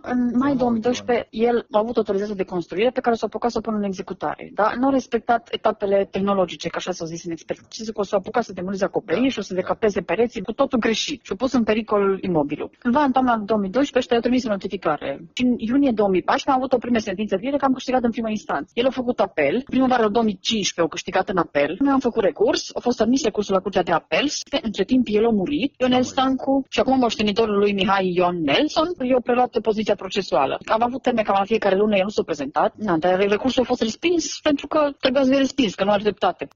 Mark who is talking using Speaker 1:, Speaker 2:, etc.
Speaker 1: în mai 2012 el a avut autorizație de construire pe care s-a apucat să o pună în executare. Da? Nu a respectat etapele tehnologice, ca așa s-a zis în expertiză, că o să apucat să demoleze acoperiș și o să decapeze pereții, cu totul greșit și a pus în pericol imobilul. Cândva în toamna 2012 ăștia i-au trimis o notificare. Și în iunie 2014 am avut o primă sentință vie că am câștigat în prima instanță. El a făcut apel, primăvara 2015 au câștigat în apel, noi am făcut recurs, a fost admis recursul la Curtea de Apel, între timp el a murit, Ionel Stancu și acum moștenitorul lui Mihai Ion Nelson i-au preluat poziția procesuală. Am avut termen ca la fiecare lună, el nu s-a prezentat, dar recursul a fost respins pentru că trebuia să fie respins, că nu are dreptate.